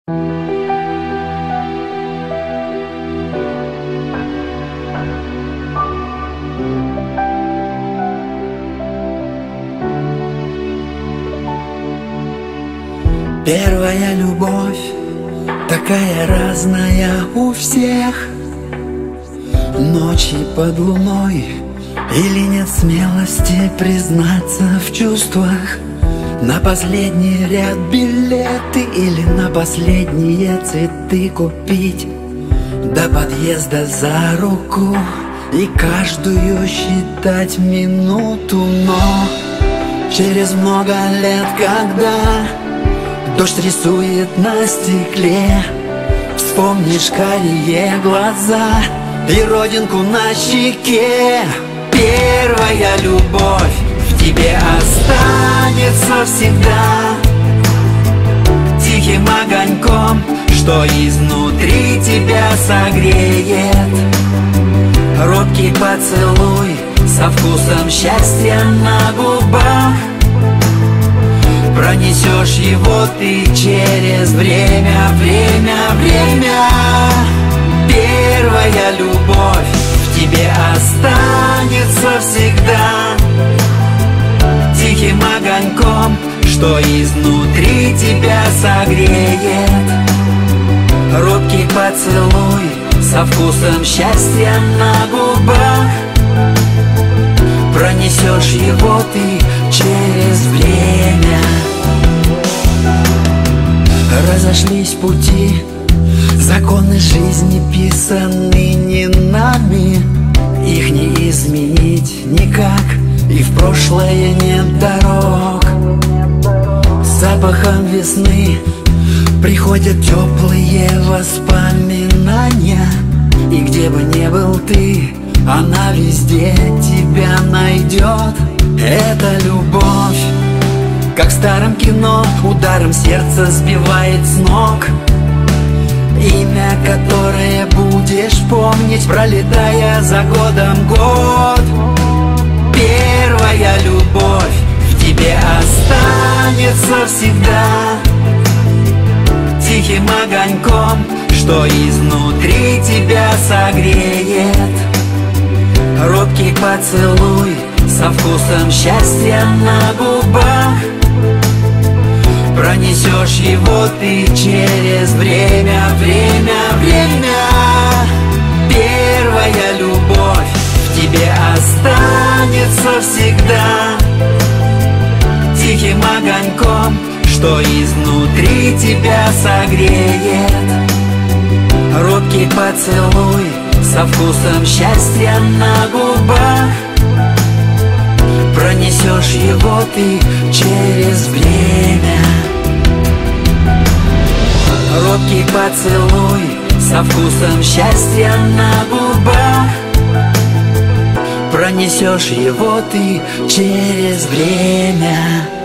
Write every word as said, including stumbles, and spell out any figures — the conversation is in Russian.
Первая любовь такая разная у всех. Ночи под луной, или нет смелости признаться в чувствах. На последний ряд билеты или на последние цветы купить. До подъезда за руку и каждую считать минуту. Но через много лет, когда дождь рисует на стекле, вспомнишь карие глаза и родинку на щеке. Первая любовь в тебе останется всегда тихим огоньком, что изнутри тебя согреет. Робкий поцелуй со вкусом счастья на губах. Пронесешь его ты через время, время, время. Первая любовь в тебе останется всегда тихим огоньком, что изнутри тебя согреет. Робкий поцелуй со вкусом счастья на губах. Пронесешь его ты через время. Разошлись пути, законы жизни писаны не нами. Их не изменить никак, и в прошлое нет дорог. С запахом весны приходят теплые воспоминания. И где бы ни был ты, она везде тебя найдет. Это любовь, как в старом кино, ударом сердца сбивает с ног. Имя, которое будешь помнить, пролетая за годом год. Первая любовь в тебе останется всегда тихим огоньком, что изнутри тебя согреет. Робкий поцелуй со вкусом счастья на губах. Пронесешь его ты через время, время, время. Первая любовь в тебе останется всегда тихим огоньком, что изнутри тебя согреет. Робкий поцелуй со вкусом счастья на губах. Пронесешь его ты через время. Робкий поцелуй со вкусом счастья на губах. Пронесешь его ты через время.